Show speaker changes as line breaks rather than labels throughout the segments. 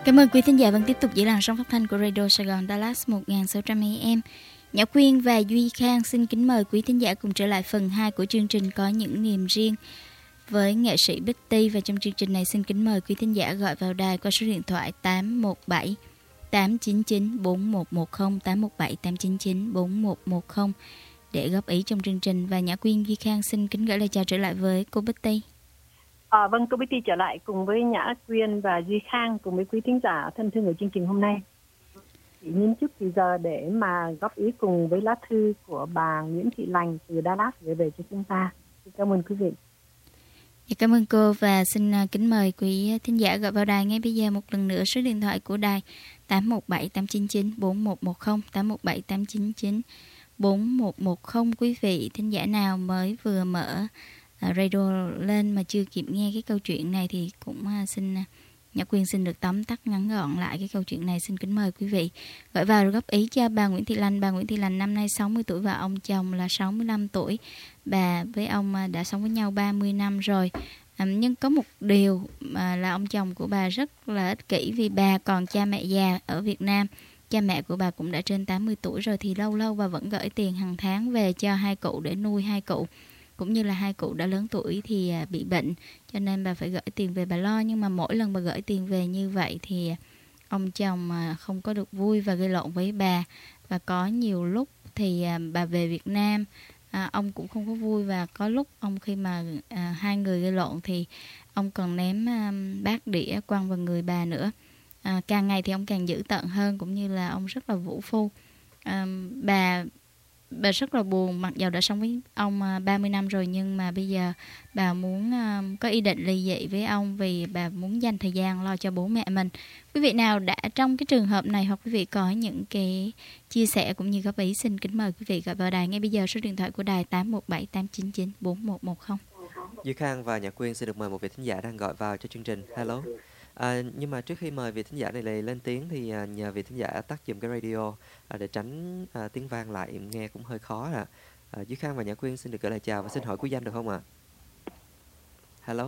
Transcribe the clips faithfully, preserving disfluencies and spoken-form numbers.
Cảm ơn quý thính giả vẫn tiếp tục giữ làn sóng phát thanh của Radio Sài Gòn Dallas một nghìn sáu trăm a em. Nhã Quyên và Duy Khang xin kính mời quý thính giả cùng trở lại phần hai của chương trình Có Những Niềm Riêng với nghệ sĩ Bích Ti. Và trong chương trình này xin kính mời quý thính giả gọi vào đài qua số điện thoại tám một bảy tám chín chín bốn một một không, tám một bảy tám chín chín bốn một một không để góp ý trong chương trình. Và Nhã Quyên, Duy Khang xin kính gửi lời chào trở lại với cô Bích Ti.
À, vâng, cô Bích Ti trở lại cùng với Nhã Quyên và Duy Khang cùng với quý thính giả thân thương của chương trình hôm nay. Chỉ nhân chút thì giờ để mà góp ý cùng với lá thư của bà Nguyễn Thị Lành từ Dallas gửi về cho chúng ta. Xin cảm ơn quý vị.
Dạ, cảm ơn cô và xin kính mời quý thính giả gọi vào đài ngay bây giờ một lần nữa số điện thoại của đài tám một bảy tám chín chín bốn một một không, tám một bảy tám chín chín bốn một một không. Quý vị thính giả nào mới vừa mở radio lên mà chưa kịp nghe cái câu chuyện này thì cũng xin Nhã Quyên xin được tóm tắt ngắn gọn lại cái câu chuyện này. Xin kính mời quý vị gọi vào góp ý cho bà Nguyễn Thị Lành. Bà Nguyễn Thị Lành năm nay sáu mươi tuổi và ông chồng là sáu mươi lăm tuổi. Bà với ông đã sống với nhau ba mươi năm rồi. À, nhưng có một điều mà là ông chồng của bà rất là ích kỷ vì bà còn cha mẹ già ở Việt Nam. Cha mẹ của bà cũng đã trên tám mươi tuổi rồi thì lâu lâu bà vẫn gửi tiền hàng tháng về cho hai cụ để nuôi hai cụ. Cũng như là hai cụ đã lớn tuổi thì bị bệnh cho nên bà phải gửi tiền về bà lo. Nhưng mà mỗi lần bà gửi tiền về như vậy thì ông chồng không có được vui và gây lộn với bà. Và có nhiều lúc thì bà về Việt Nam à, ông cũng không có vui. Và có lúc ông khi mà à, hai người gây lộn thì ông còn ném à, bát đĩa quăng vào người bà nữa. à, Càng ngày thì ông càng dữ tợn hơn cũng như là ông rất là vũ phu. à, Bà Bà rất là buồn, mặc dù đã sống với ông ba mươi năm rồi nhưng mà bây giờ bà muốn uh, có ý định ly dị với ông vì bà muốn dành thời gian lo cho bố mẹ mình. Quý vị nào đã trong cái trường hợp này hoặc quý vị có những cái chia sẻ cũng như góp ý xin kính mời quý vị gọi vào đài ngay bây giờ số điện thoại của đài tám một bảy tám chín chín bốn một một không.
Duy Khang và Nhã Quyên xin được mời một vị thính giả đang gọi vào cho chương trình. Hello. À, nhưng mà trước khi mời vị thính giả này lên tiếng thì à, nhờ vị thính giả tắt giùm cái radio à, để tránh à, tiếng vang lại nghe cũng hơi khó ạ. À, Duy Khang và Nhã Quyên xin được gửi lời chào và xin hỏi quý danh được không ạ? À? Hello.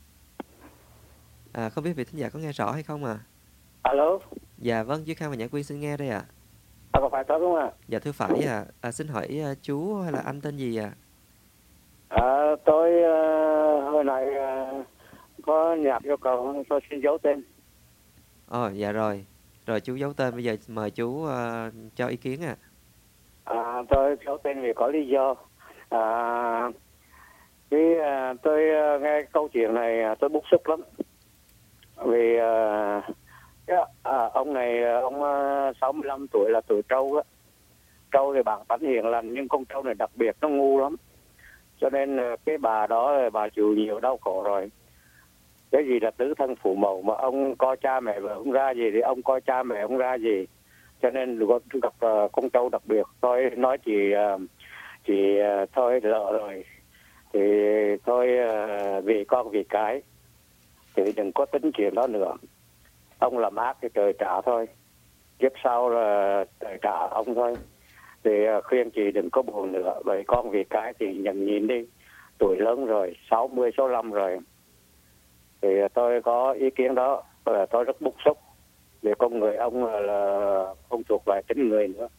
À, không biết vị thính giả có nghe rõ hay không ạ? À?
Alo.
Dạ vâng, Duy Khang và Nhã Quyên xin nghe đây ạ.
À, có phải tôi không ạ? À?
Dạ thưa phải ạ. À. À, xin hỏi à, chú hay là anh tên gì ạ?
À? À, tôi uh, hồi nãy uh, có nhạc yêu cầu tôi xin giấu tên.
Ồ, dạ rồi. Rồi chú giấu tên, bây giờ mời chú uh, cho ý kiến ạ.
À. À, tôi giấu tên vì có lý do. À, vì uh, tôi uh, nghe câu chuyện này uh, tôi bức xúc lắm. Vì uh, yeah, à, ông này ông uh, sáu mươi lăm tuổi là tuổi trâu á. Trâu thì bản tánh hiền lành nhưng con trâu này đặc biệt nó ngu lắm. Cho nên uh, cái bà đó bà chịu nhiều đau khổ rồi. Cái gì là tứ thân phụ mẫu mà ông coi cha mẹ vợ không ra gì thì ông coi cha mẹ không ra gì. Cho nên gặp, gặp uh, con trâu đặc biệt tôi nói chị uh, chị uh, thôi lỡ rồi thì thôi uh, vì con vì cái thì đừng có tính chuyện đó nữa. Ông làm ác thì trời trả thôi, kiếp sau là trời trả ông thôi. Thì uh, khuyên chị đừng có buồn nữa. Vậy con vì cái thì nhận nhìn đi, tuổi lớn rồi, sáu mươi, sáu mươi lăm rồi. Thì tôi có ý kiến đó và tôi rất bức xúc vì con người ông là, là không thuộc về tính người nữa.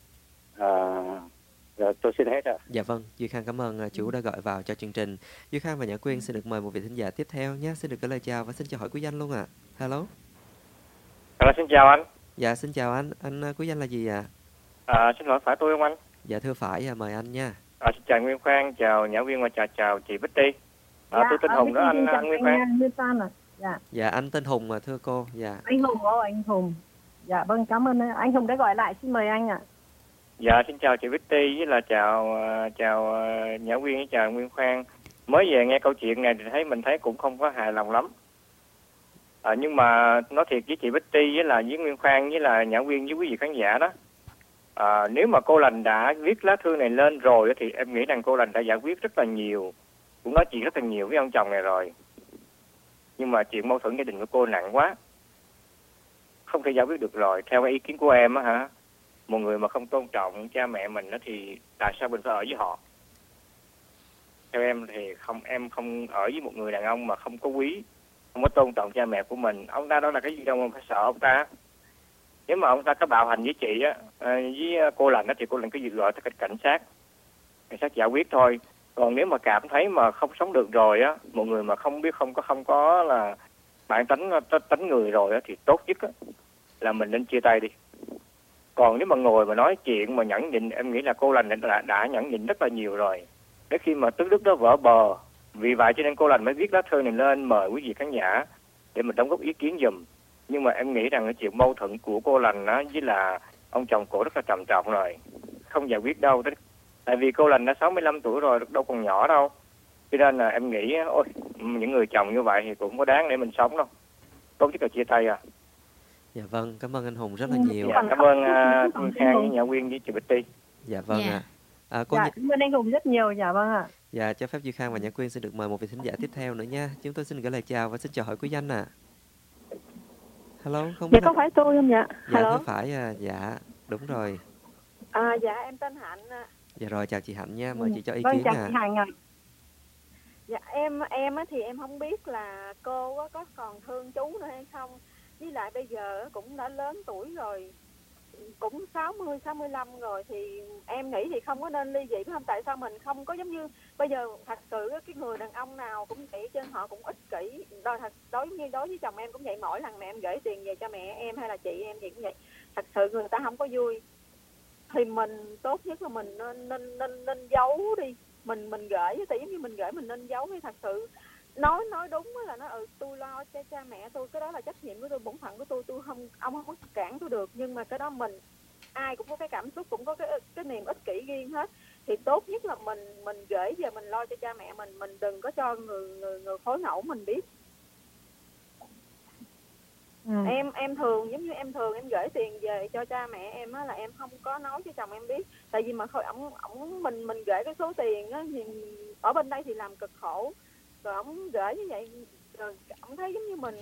À, tôi xin hết ạ.
Dạ vâng, Duy Khang cảm ơn chú đã gọi vào cho chương trình. Duy Khang và Nhã Quyên xin được mời một vị thính giả tiếp theo nhé. Xin được gửi lời chào và xin chào hỏi quý danh luôn ạ. À. Hello.
Hello, xin chào anh.
Dạ xin chào anh. Anh quý danh là gì ạ?
À? À, xin hỏi phải tôi không anh?
Dạ thưa phải, mời anh nha.
À, xin chào Nguyên Khoan, chào Nhã Quyên và chào chào chị Bích Ti. À, dạ, tôi tên Hùng đó anh, anh Nguyên Khoan.
À. Dạ.
Dạ anh tên Hùng mà thưa cô. Dạ.
Anh Hùng ồ anh Hùng. Dạ vâng, cảm ơn anh Hùng đã gọi lại, xin mời anh ạ. À.
Dạ xin chào chị Bích Ti với là chào chào Nhã Quyên với chào Nguyên Khoan. Mới về nghe câu chuyện này thì thấy mình thấy cũng không có hài lòng lắm. À, nhưng mà nói thiệt với chị Bích Ti với là với Nguyên Khoan với là Nhã Quyên với quý vị khán giả đó. À, nếu mà cô Lành đã viết lá thư này lên rồi thì em nghĩ rằng cô Lành đã giải quyết rất là nhiều, cũng nói chuyện rất là nhiều với ông chồng này rồi. Nhưng mà chuyện mâu thuẫn gia đình của cô nặng quá, không thể giải quyết được rồi. Theo cái ý kiến của em á hả, một người mà không tôn trọng cha mẹ mình đó thì tại sao mình phải ở với họ? Theo em thì không, em không ở với một người đàn ông mà không có quý không có tôn trọng cha mẹ của mình. Ông ta đó là cái gì đâu mà phải sợ ông ta. Nếu mà ông ta có bạo hành với chị á, với cô Lành á, thì cô Lành cứ việc gọi tới cảnh sát, cảnh sát giải quyết thôi. Còn nếu mà cảm thấy mà không sống được rồi á, một người mà không biết không có không có là bản tánh tánh người rồi á, thì tốt nhất á, là mình nên chia tay đi. Còn nếu mà ngồi mà nói chuyện mà nhẫn nhịn, em nghĩ là cô Lành đã, đã nhẫn nhịn rất là nhiều rồi. Đến khi mà tức đức đó vỡ bờ, vì vậy cho nên cô Lành mới viết lá thư này lên mời quý vị khán giả để mình đóng góp ý kiến giùm. Nhưng mà em nghĩ rằng cái chuyện mâu thuẫn của cô Lành á với là ông chồng cổ rất là trầm trọng rồi, không giải quyết đâu. Tại vì cô Lành đã sáu mươi lăm tuổi rồi, đâu còn nhỏ đâu. Cho nên là em nghĩ ôi, những người chồng như vậy thì cũng có đáng để mình sống đâu. Tốt nhất là chia tay à.
Dạ vâng, cảm ơn anh Hùng rất là nhiều.
Dạ, cảm ơn uh, Phương Khang với Nhã Quyên với chị Bích Ti.
Dạ vâng ạ.
Dạ.
À. À, cô
Dạ,
Nhi-
cảm ơn anh Hùng rất nhiều. Dạ vâng ạ.
Dạ, cho phép Duy Khang và Nhã Quyên xin được mời một vị thính giả tiếp theo nữa nha. Chúng tôi xin gửi lời chào và xin chào hỏi quý danh ạ. À. Hello, không biết
Dạ có phải tôi không dạ?
Dạ,
Hello.
thế phải à, dạ, đúng rồi.
À, dạ em tên Hạnh.
Dạ rồi, chào chị Hạnh nha, mời chị cho ý
Vâng,
kiến
chào
ạ.
chị Hạnh ạ.
Dạ em em á thì em không biết là cô á có còn thương chú nữa hay không. Với lại bây giờ cũng đã lớn tuổi rồi, cũng sáu mươi, sáu mươi lăm rồi, thì em nghĩ thì không có nên ly dị, phải không? Tại sao mình không có giống như bây giờ thật sự cái người đàn ông nào cũng vậy, trên họ cũng ích kỷ. Đối, thật, đối như đối với chồng em cũng vậy, mỗi lần mà em gửi tiền về cho mẹ em hay là chị em gì cũng vậy, thật sự người ta không có vui. Thì mình tốt nhất là mình nên nên nên, nên giấu đi, mình mình gửi, tại giống như mình gửi mình nên giấu đi. Thật sự nói nói đúng là nó ừ tôi lo cho cha mẹ tôi, cái đó là trách nhiệm của tôi, bổn phận của tôi, tôi không ông không có cản tôi được. Nhưng mà cái đó mình ai cũng có cái cảm xúc, cũng có cái cái niềm ích kỷ riêng hết. Thì tốt nhất là mình mình gửi về mình lo cho cha mẹ mình, mình đừng có cho người người người phối ngẫu mình biết.
Ừ.
em em thường giống như em thường em gửi tiền về cho cha mẹ em á, là em không có nói cho chồng em biết. Tại vì mà thôi ổng ổng mình mình gửi cái số tiền á, thì ở bên đây thì làm cực khổ, rồi ổng gửi như vậy, rồi ổng thấy giống như mình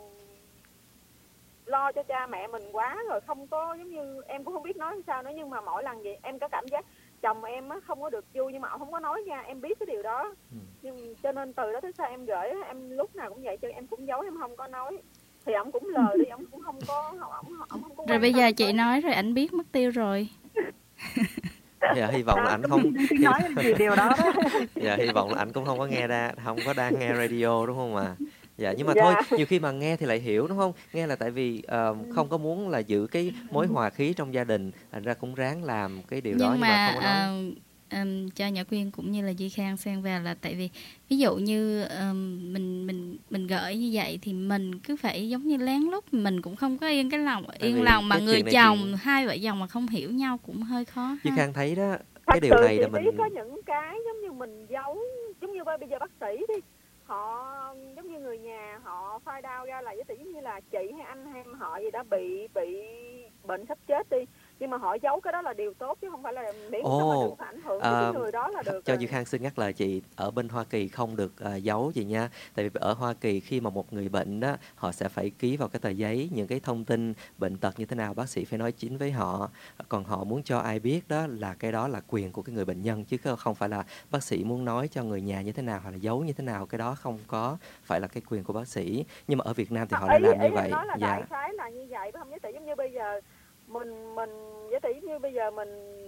lo cho cha mẹ mình quá rồi, không có giống như em cũng không biết nói sao nữa. Nhưng mà mỗi lần vậy em có cảm giác chồng em á không có được vui, nhưng mà ổng không có nói ra, em biết cái điều đó.
Ừ.
Nhưng cho nên từ đó tới sau em gửi em lúc nào cũng vậy, cho em cũng giấu, em không có nói. Thì ổng cũng lờ đi, ổng cũng không có ổng ổng không có.
Rồi bây giờ chị nói rồi ảnh biết mất tiêu rồi.
Dạ, hy vọng là ảnh không
Xin nói về điều đó đó.
Dạ, hy vọng là ảnh cũng không có nghe ra, không có đang nghe radio đúng không ạ? Dạ, nhưng mà
Dạ.
thôi, nhiều khi mà nghe thì lại hiểu đúng không? Nghe là tại vì ờ, không có muốn là giữ cái mối hòa khí trong gia đình, thành ra cũng ráng làm cái điều đó
Nhưng
nhưng mà
mà
không có nói.
ờ, ừm, cho Nhã Quyên cũng như là Duy Khang xen vào là tại vì ví dụ như ừm, mình mình mình gửi như vậy thì mình cứ phải giống như lén lút, mình cũng không có yên cái lòng
Tại
yên
vì
lòng mà
cái
người
chuyện này
chồng
chuyện-
hai vợ chồng mà không hiểu nhau cũng hơi khó
Duy
ha.
Khang thấy đó,
Thật
cái điều
sự
này
chị
là
biết
mình
có những cái giống như mình giấu, giống như bây giờ bác sĩ đi, họ giống như người nhà họ phai đau ra là giống như là chị hay anh hay họ gì đó bị bị bệnh sắp chết đi, nhưng mà họ giấu cái đó là điều tốt, chứ không phải là miễn sao mà
Ồ,
đừng có ảnh hưởng đến
à,
cái người đó là được
cho
rồi.
Duy Khang xin nhắc lời chị, ở bên Hoa Kỳ không được à, giấu gì nha. Tại vì ở Hoa Kỳ khi mà một người bệnh đó, họ sẽ phải ký vào cái tờ giấy những cái thông tin bệnh tật như thế nào, bác sĩ phải nói chính với họ. Còn họ muốn cho ai biết đó là cái đó là quyền của cái người bệnh nhân, chứ không phải là bác sĩ muốn nói cho người nhà như thế nào hoặc là giấu như thế nào, cái đó không có phải là cái quyền của bác sĩ. Nhưng mà ở Việt Nam thì họ lại
ý,
làm
ý
như
em
vậy.
nói là
Dạ.
đại khái là như vậy, phải không? Với tỷ giống như bây giờ mình mình với tỷ như bây giờ mình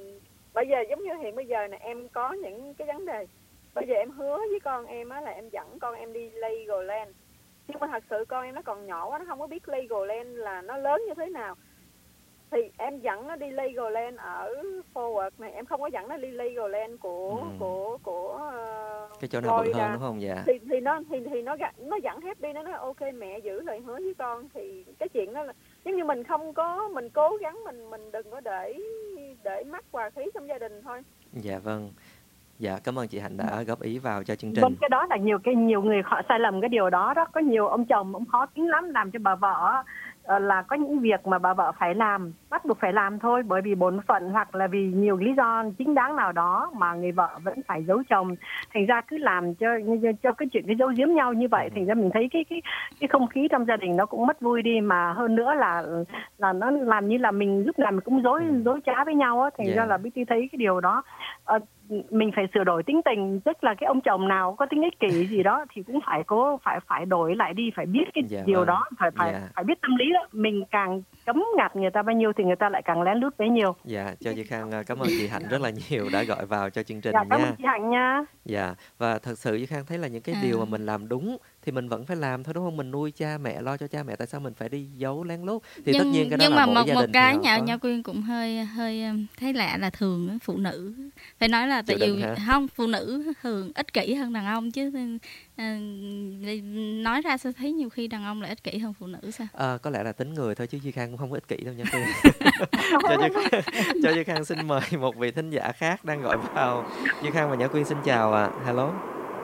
bây giờ giống như hiện bây giờ này em có những cái vấn đề, bây giờ em hứa với con em á là em dẫn con em đi Legoland, nhưng mà thật sự con em nó còn nhỏ quá, nó không có biết Legoland là nó lớn như thế nào. Thì em dẫn nó đi Legoland ở Forward này, em không có dẫn nó đi Legoland của
Ừ.
của của uh,
Cái chỗ nào bự hơn
Florida.
đúng không? Dạ.
thì thì nó thì thì nó nó dẫn happy, nó nói ok mẹ giữ lời hứa với con. Thì cái chuyện đó là giống như mình không có, mình cố gắng mình mình đừng có để để mắc hòa khí trong gia đình thôi.
Dạ vâng. Dạ, cảm ơn chị Hạnh đã góp ý vào cho chương trình.
Vâng, cái đó là nhiều cái nhiều người họ sai lầm cái điều đó đó. Có nhiều ông chồng ông khó tính lắm, làm cho bà vợ ờ, là có những việc mà bà vợ phải làm, bắt buộc phải làm thôi, bởi vì bổn phận hoặc là vì nhiều lý do chính đáng nào đó mà người vợ vẫn phải giấu chồng. Thành ra cứ làm cho cho cái chuyện cái giấu giếm nhau như vậy, thành ra mình thấy cái cái cái không khí trong gia đình nó cũng mất vui đi, mà hơn nữa là là nó làm như là mình lúc nào mình cũng dối dối trá với nhau á. Thành
Dạ.
ra là Bích Ti thấy cái điều đó ờ, mình phải sửa đổi tính tình, tức là cái ông chồng nào có tính ích kỷ gì đó thì cũng phải cố phải phải đổi lại đi, phải biết cái
Dạ
điều
vâng.
đó, phải phải
Dạ.
phải biết tâm lý đó. Mình càng cấm ngặt người ta bao nhiêu thì người ta lại càng lén lút bấy nhiêu.
Dạ, cho Duy Khang à, cảm ơn chị Hạnh rất là nhiều đã gọi vào cho chương trình
Dạ, cảm ơn
nha.
chị Hạnh nha.
Dạ, và thật sự Duy Khang thấy là những cái
À.
điều mà mình làm đúng thì mình vẫn phải làm thôi, đúng không? Mình nuôi cha mẹ, lo cho cha mẹ, tại sao mình phải đi giấu lén lút? Thì tất
nhưng
nhiên cái đó
nhưng
là
mà
mỗi
một
gia
một
đình thì
cái
họ
nhà
có
nhà Quyên cũng hơi hơi um, thấy lạ là thường á, phụ nữ phải nói là tại
chịu đựng
vì
hả?
không, phụ nữ thường ích kỷ hơn đàn ông chứ. À, nói ra sao thấy nhiều khi đàn ông lại ích kỷ hơn phụ nữ sao?
À, có lẽ là tính người thôi chứ Duy Khang cũng không có ích kỷ đâu nha Quyên. cho Duy Khang, cho Duy Khang xin mời một vị thính giả khác đang gọi vào. Duy Khang và Nhã Quyên xin chào ạ. À. Hello.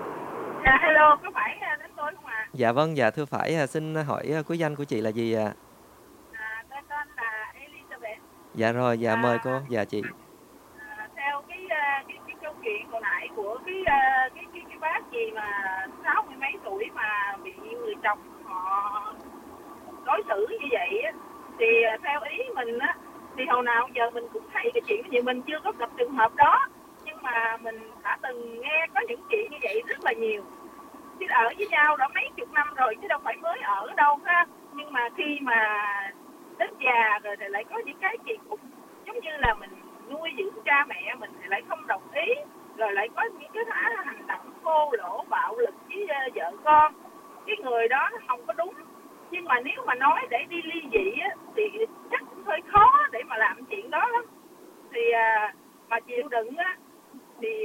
Dạ hello, có phải đến tôi không ạ?
Dạ vâng, dạ thưa phải, à, xin hỏi à, quý danh của chị là gì ạ? À?
À, tôi tên là Elizabeth.
Dạ rồi, dạ
À,
mời cô, dạ chị.
À, theo cái, cái cái câu chuyện hồi nãy của cái cái cái, cái bác gì mà sáu mươi mấy tuổi mà bị người chồng họ đối xử như vậy á, thì theo ý mình á, thì hồi nào giờ mình cũng thấy cái chuyện như mình chưa có gặp trường hợp đó, nhưng mà mình đã từng nghe có những chuyện như vậy rất là nhiều. Chứ ở với nhau đã mấy chục năm rồi chứ đâu phải mới ở đâu ha. Nhưng mà khi mà đến già rồi thì lại có những cái kỳ cục, giống như là mình nuôi dưỡng cha mẹ mình thì lại không đồng ý, rồi lại có những cái hành động thô lỗ bạo lực với vợ con. Cái người đó không có đúng, nhưng mà nếu mà nói để đi ly dị á, thì chắc cũng hơi khó để mà làm chuyện đó lắm. Thì mà chịu đựng á thì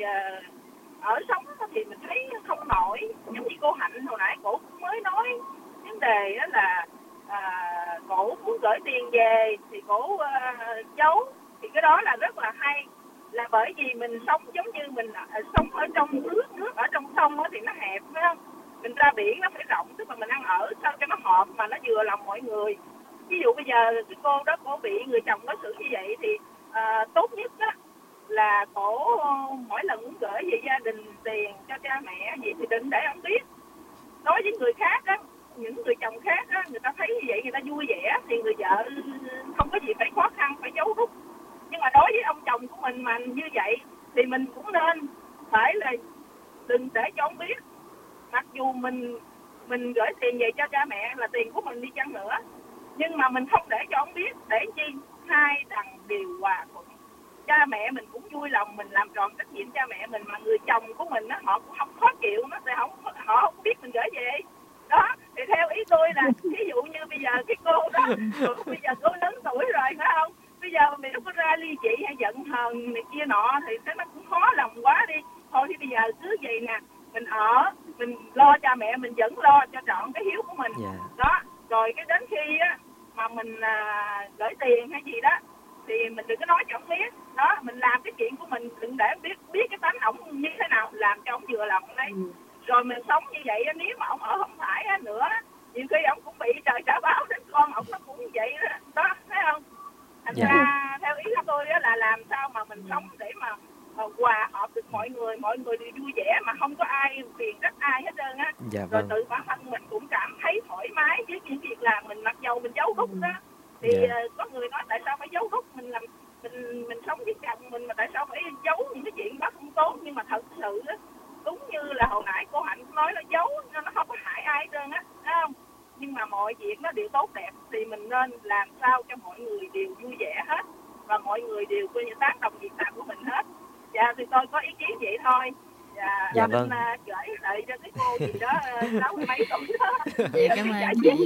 ở sống thì mình thấy không nổi. Giống như cô Hạnh hồi nãy cổ cũng mới nói vấn đề đó là à, cổ muốn gửi tiền về thì cổ à, giấu, thì cái đó là rất là hay, là bởi vì mình sống giống như mình à, sống ở trong nước, nước ở trong sông thì nó hẹp phải không? Mình ra biển nó phải rộng, tức là mình ăn ở sao cho nó hợp mà nó vừa lòng mọi người. Ví dụ bây giờ cái cô đó cổ bị người chồng đối xử như vậy thì à, tốt nhất á là cổ mỗi lần muốn gửi về gia đình tiền cho cha mẹ gì thì đừng để ông biết. Đối với người khác á, những người chồng khác á, người ta thấy như vậy người ta vui vẻ thì người vợ không có gì phải khó khăn, phải giấu rút. Nhưng mà đối với ông chồng của mình mà như vậy thì mình cũng nên phải là đừng để cho ông biết. Mặc dù mình mình gửi tiền về cho cha mẹ là tiền của mình đi chăng nữa, nhưng mà mình không để cho ông biết, để chi hai đằng đều hòa thuận. Cha mẹ mình cũng vui lòng, mình làm tròn trách nhiệm cha mẹ mình, mà người chồng của mình á, họ cũng không khó chịu, nó sẽ không họ không biết mình gửi về đó. Thì theo ý tôi là ví dụ như bây giờ cái cô đó bây giờ cô lớn tuổi rồi phải không, bây giờ mình không có ra ly dị hay giận hờn này kia nọ thì nó cũng khó lòng quá đi. Thôi thì bây giờ cứ vậy nè, mình ở mình lo cha mẹ mình vẫn lo cho trọn cái hiếu của mình. Yeah. Đó rồi cái đến khi á mà mình à, gửi tiền hay gì đó thì mình đừng có nói cho ông biết. Đó, mình làm cái chuyện của mình, đừng để biết biết cái tánh ổng như thế nào, làm cho ổng vừa lòng đấy. Ừ. Rồi mình sống như vậy, nếu mà ổng ở không phải nữa, nhiều khi ổng cũng bị trời trả báo đến con ổng, nó cũng như vậy đó, đó thấy không? Thành yeah. ra theo ý của tôi đó là làm sao mà mình sống để mà uh, hòa hợp được mọi người, mọi người đều vui vẻ mà không có ai phiền trách ai hết trơn á. Dạ, rồi vâng. Tự bản thân mình cũng cảm thấy thoải mái với những việc làm mình, mặc dầu mình giấu rút đó. Thì yeah. uh, có người nói tại sao phải giấu rút, mình làm mình mình sống với chồng mình mà tại sao phải giấu những cái chuyện đó không tốt. Nhưng mà thật sự đó, đúng như là hồi nãy cô Hạnh nói, nó giấu nó không có hại ai hết trơn á, thấy không? Nhưng mà mọi việc nó đều tốt đẹp thì mình nên làm sao cho mọi người đều vui vẻ hết và mọi người đều coi như tán đồng việc làm của mình hết. Dạ thì tôi có ý kiến vậy thôi. Dạ, dạ vâng. Nên uh, gửi lại cho cái cô gì đó sáu mươi mấy tuổi đó.
Dạ cảm ơn.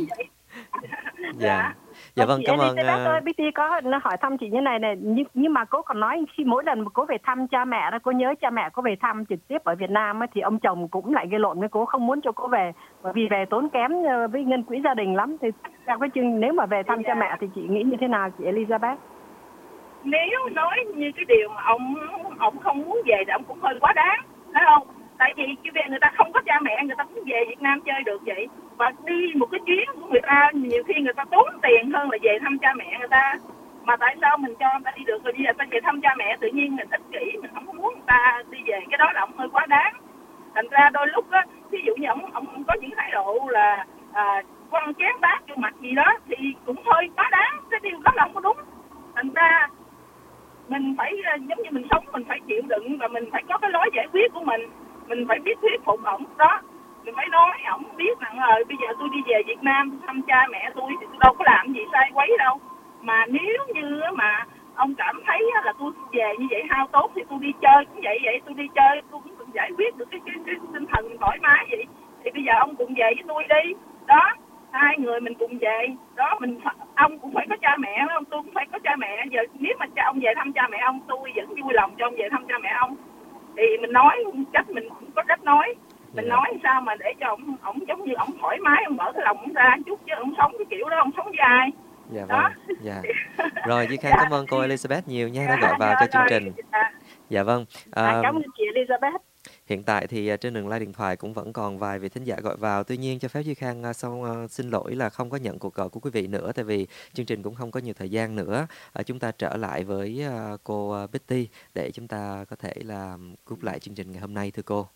Dạ. Dạ vâng, cảm ơn.
Tôi bê tê có hỏi thăm chị như này này, nhưng, nhưng mà cô còn nói khi mỗi lần mà cô về thăm cha mẹ đó, cô nhớ cha mẹ cô về thăm trực tiếp ở Việt Nam ấy, thì ông chồng cũng lại gây lộn với cô, không muốn cho cô về bởi vì về tốn kém với ngân quỹ gia đình lắm. Thì theo cái chương nếu mà về thăm dạ. cha mẹ thì chị nghĩ như thế nào chị Elizabeth?
Nếu nói như cái điều mà ông ông không muốn về thì ông cũng hơi quá đáng, thấy không? Tại vì cái việc người ta không có cha mẹ, người ta cũng về Việt Nam chơi được vậy. Và đi một cái chuyến của người ta nhiều khi người ta tốn tiền hơn là về thăm cha mẹ người ta. Mà tại sao mình cho người ta đi được rồi bây giờ ta về thăm cha mẹ, tự nhiên mình ích kỷ, mình không có muốn người ta đi về, cái đó là ông hơi quá đáng. Thành ra đôi lúc á, ví dụ như ông ông có những thái độ là à, quăng chén bát vô mặt gì đó thì cũng hơi quá đáng, cái điều đó là không có đúng. Thành ra mình phải giống như mình sống mình phải chịu
chịu đựng và mình phải có cái lối giải quyết của mình. Mình phải biết thuyết phục ổng đó. Mình phải nói ổng biết rằng rồi bây giờ tôi đi về Việt Nam thăm cha mẹ tôi thì tôi đâu có làm gì sai quấy đâu. Mà nếu như mà ông cảm thấy là tôi về như vậy hao tốt thì tôi đi chơi cũng vậy vậy. Tôi đi chơi tôi cũng giải quyết được cái, cái, cái tinh thần thoải mái vậy. Thì bây giờ ông cùng về với tôi đi. Đó, hai người mình cùng về. Đó, mình ông cũng phải có cha mẹ không? Tôi cũng phải có cha mẹ. Giờ nếu mà cha ông về thăm cha mẹ ông, tôi vẫn vui lòng cho ông về thăm cha mẹ ông. Thì mình nói cách mình cũng có cách nói. Mình yeah. nói sao mà để cho ông ông giống như ông thoải mái, ông mở cái lòng ông ra chút, chứ ông sống cái kiểu đó ông sống với ai.
Dạ vâng. Dạ. Rồi Duy Khang cảm ơn cô Elizabeth nhiều nha, đã gọi vào cho chương trình. Dạ vâng.
À, cảm ơn chị Elizabeth.
Hiện tại thì trên đường line điện thoại cũng vẫn còn vài vị thính giả gọi vào. Tuy nhiên cho phép Duy Khang sau xin lỗi là không có nhận cuộc gọi của quý vị nữa, tại vì chương trình cũng không có nhiều thời gian nữa. Chúng ta trở lại với cô Betty để chúng ta có thể là cúp lại chương trình ngày hôm nay, thưa cô.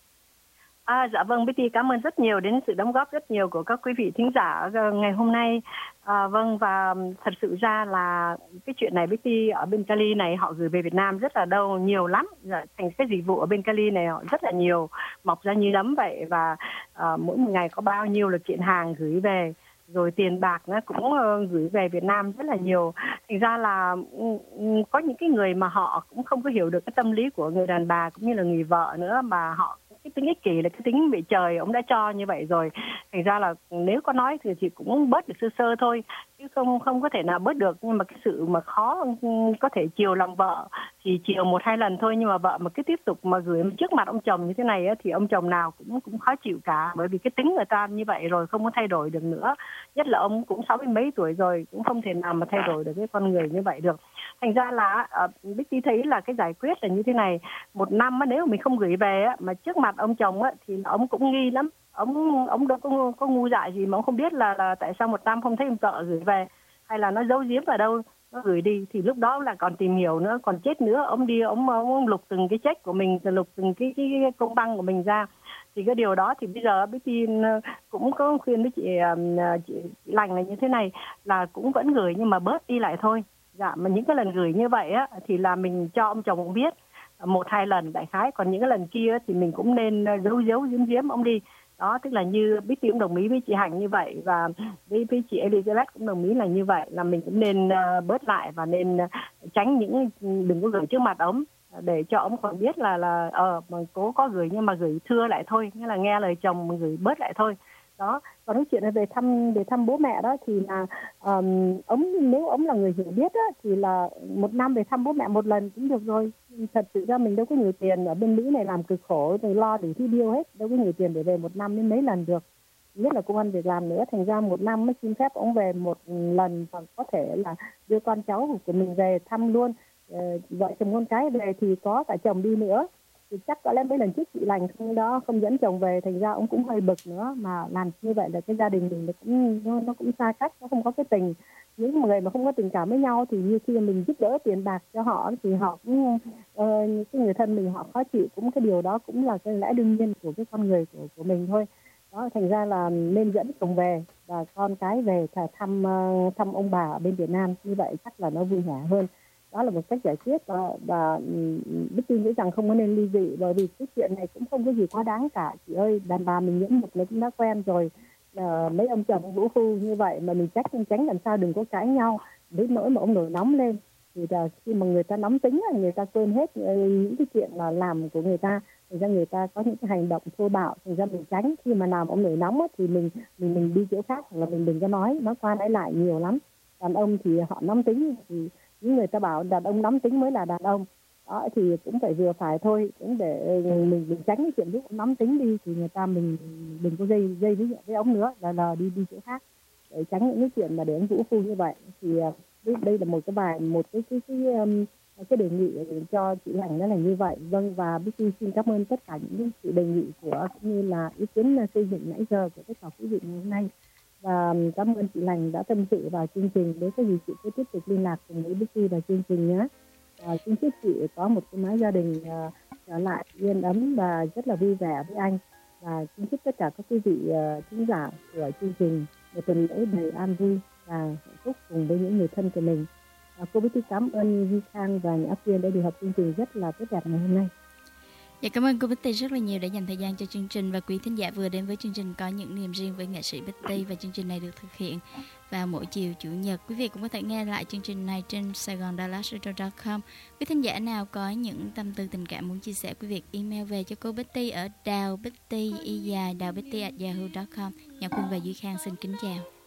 À, dạ vâng, Betty cảm ơn rất nhiều đến sự đóng góp rất nhiều của các quý vị thính giả ngày hôm nay. À, vâng, và thật sự ra là cái chuyện này Betty ở bên Cali này họ gửi về Việt Nam rất là đâu nhiều lắm. Thành cái dịch vụ ở bên Cali này họ rất là nhiều, mọc ra như nấm vậy. Và à, mỗi một ngày có bao nhiêu là kiện hàng gửi về. Rồi tiền bạc nó cũng uh, gửi về Việt Nam rất là nhiều. Thành ra là um, có những cái người mà họ cũng không có hiểu được cái tâm lý của người đàn bà cũng như là người vợ nữa, mà họ cái tính ích kỷ là cái tính bị trời ông đã cho như vậy rồi. Thành ra là nếu có nói thì, thì cũng bớt được sơ sơ thôi, chứ không không có thể nào bớt được. Nhưng mà cái sự mà khó có thể chiều lòng vợ thì chiều một hai lần thôi, nhưng mà vợ mà cứ tiếp tục mà gửi trước mặt ông chồng như thế này á, thì ông chồng nào cũng cũng khó chịu cả, bởi vì cái tính người ta như vậy rồi không có thay đổi được nữa. Nhất là ông cũng sáu mươi mấy tuổi rồi, cũng không thể nào mà thay đổi được cái con người như vậy được. Thành ra là uh, Betty thấy là cái giải quyết là như thế này. Một năm á, nếu mình không gửi về á, mà trước mặt ông chồng á, thì ông cũng nghi lắm. Ông ông đâu có, có ngu dại gì mà ông không biết là, là tại sao một năm không thấy ông vợ gửi về, hay là nó giấu giếm ở đâu nó gửi đi. Thì lúc đó là còn tìm hiểu nữa, còn chết nữa. Ông đi ông, ông lục từng cái check của mình, lục từng cái, cái, cái công băng của mình ra. Thì cái điều đó thì bây giờ Betty cũng có khuyên với chị, chị, chị Lành là như thế này, là cũng vẫn gửi nhưng mà bớt đi lại thôi. Dạ, mà những cái lần gửi như vậy á thì là mình cho ông chồng cũng biết một hai lần đại khái, còn những cái lần kia thì mình cũng nên giấu giấu giếm giếm ông đi. Đó, tức là như Betty cũng đồng ý với chị Hạnh như vậy, và với, với chị Elizabeth cũng đồng ý là như vậy, là mình cũng nên uh, bớt lại và nên uh, tránh những, đừng có gửi trước mặt ông, để cho ông còn biết là là ờ uh, mà cố có gửi nhưng mà gửi thưa lại thôi, nghĩa là nghe lời chồng mà gửi bớt lại thôi. Đó, còn nói chuyện này về thăm về thăm bố mẹ đó thì là um, ông nếu ông là người hiểu biết á, thì là một năm về thăm bố mẹ một lần cũng được rồi. Thật sự ra mình đâu có nhiều tiền, ở bên Mỹ này làm cực khổ rồi lo đủ thứ điêu hết, đâu có nhiều tiền để về một năm đến mấy lần được, nhất là công ăn việc làm nữa. Thành ra một năm mới xin phép ông về một lần, và có thể là đưa con cháu của mình về thăm luôn. Ờ, vợ chồng con cái về thì có cả chồng đi nữa, thì chắc có lẽ mấy lần trước chị Lành không đó không dẫn chồng về, thành ra ông cũng hơi bực nữa. Mà làm như vậy là cái gia đình mình nó cũng nó, nó cũng xa cách, nó không có cái tình. Những người mà không có tình cảm với nhau thì như khi mình giúp đỡ tiền bạc cho họ thì họ cũng uh, cái người thân mình họ khó chịu, cũng cái điều đó cũng là cái lẽ đương nhiên của cái con người của của mình thôi. Đó, thành ra là nên dẫn chồng về và con cái về thăm uh, thăm ông bà ở bên Việt Nam, như vậy chắc là nó vui vẻ hơn. Đó là một cách giải quyết, và, và Betty nghĩ rằng không có nên ly dị, bởi vì cái chuyện này cũng không có gì quá đáng cả chị ơi. Đàn bà mình nhiễm một nó cũng đã quen rồi. À, mấy ông chồng vũ phu như vậy mà mình trách tránh làm sao đừng có cãi nhau, đến nỗi mà ông nổi nóng lên thì là khi mà người ta nóng tính là người ta quên hết những cái chuyện là làm của người ta, thành ra người ta có những cái hành động thô bạo, thành ra mình tránh. Khi mà làm ông nổi nóng thì mình mình mình đi chỗ khác, hoặc là mình đừng có nói nói qua nói lại nhiều lắm. Đàn ông thì họ nóng tính, thì những người ta bảo đàn ông nóng tính mới là đàn ông. Đó, thì cũng phải vừa phải thôi, cũng để mình mình tránh cái chuyện lúc nóng tính đi thì người ta mình đừng có dây dây với với ông nữa, là là đi đi chỗ khác để tránh những cái chuyện mà để ông vũ phu như vậy. Thì đây, đây là một cái bài một cái cái cái cái, cái đề nghị cho chị Hạnh đó là như vậy. Vâng, và Betty xin cảm ơn tất cả những sự đề nghị của cũng như là ý kiến xây dựng nãy giờ của tất cả quý vị ngày hôm nay. Và cảm ơn chị Lành đã tâm sự vào chương trình. Nếu có gì chị cứ tiếp tục liên lạc cùng với Betty vào chương trình nhé. À, xin chúc chị có một cái mái gia đình uh, trở lại yên ấm và rất là vui vẻ với anh. Và xin chúc tất cả các quý vị uh, khán giả của chương trình một tuần lễ đầy an vui và hạnh phúc cùng với những người thân của mình. À, cô Betty cảm ơn Duy Khang và Nhã Quyên đã điều hợp chương trình rất là tốt đẹp ngày hôm nay.
Dạ, cảm ơn cô Betty rất là nhiều đã dành thời gian cho chương trình, và quý thính giả vừa đến với chương trình Có Những Niềm Riêng với nghệ sĩ Betty, và chương trình này được thực hiện vào mỗi chiều chủ nhật. Quý vị cũng có thể nghe lại chương trình này trên saigon dallas radio chấm com. Quý thính giả nào có những tâm tư tình cảm muốn chia sẻ, quý vị email về cho cô Betty ở đào betty y dài đào betty at yahoo chấm com. Nhã Quyên và Duy Khang xin kính chào.